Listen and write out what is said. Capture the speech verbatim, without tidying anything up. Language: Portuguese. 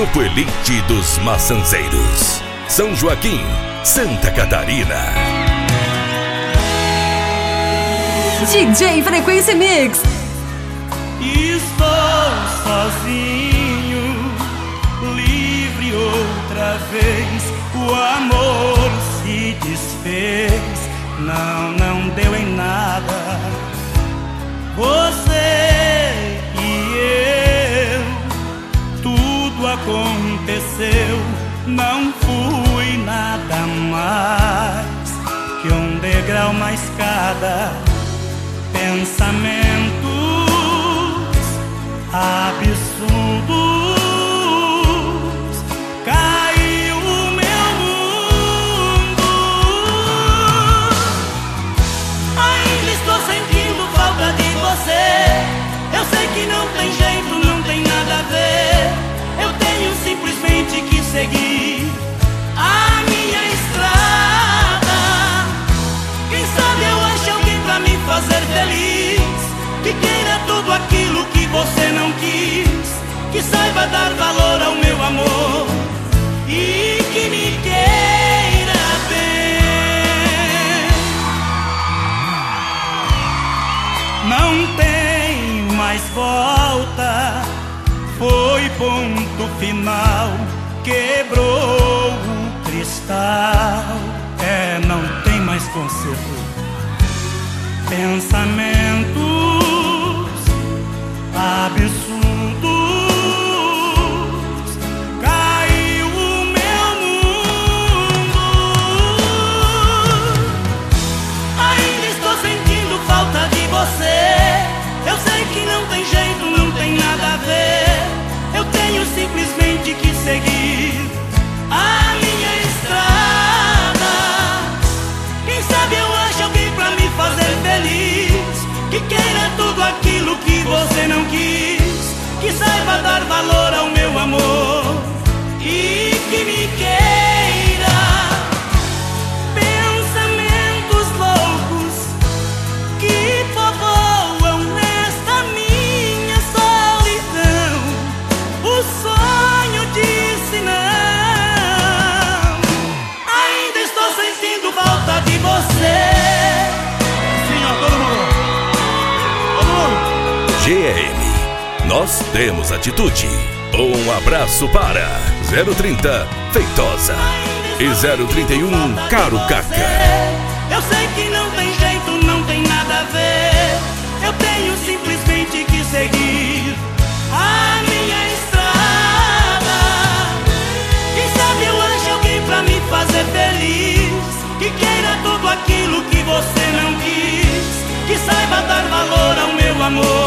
Grupo Elite dos Maçanzeiros, São Joaquim, Santa Catarina. D J Frequência Mix. Estou sozinho, livre outra vez. O amor se desfez, não, não deu em nada. Você e eu, tudo aconteceu. Não fui nada mais que um degrau, uma escada. Pensamentos absurdos, caiu o meu mundo. Ainda estou sentindo falta de você. Eu sei que não tem jeito, não tem nada a ver. Eu tenho simplesmente que seguir a minha estrada. Quem sabe eu acho alguém pra me fazer feliz, que queira tudo aquilo que você não quis, que saiba dar valor ao meu amor e que me queira bem. Não tem mais volta, foi ponto final, quebrou o cristal. É, não tem mais conserto. Pensamentos absurdos, caiu o meu mundo. Ainda estou sentindo falta de você. Eu sei que não tem jeito, não tem nada a ver. Eu tenho simplesmente que seguir a minha estrada. Quem sabe eu acho alguém pra me fazer feliz, que queira tudo aquilo que você não quis, que saiba dar valor ao meu amor e que me queira. Pensamentos loucos que povoam nesta minha solidão. O sonho disse não. Ainda estou sentindo falta de você. G M, nós temos atitude. Um abraço para zero trinta Feitosa e zero trinta e um Carucaca. Eu sei que não tem jeito, não tem nada a ver. Eu tenho simplesmente que seguir a minha estrada. Quem sabe eu acho alguém pra me fazer feliz, que queira tudo aquilo que você não quis, que saiba dar valor ao meu amor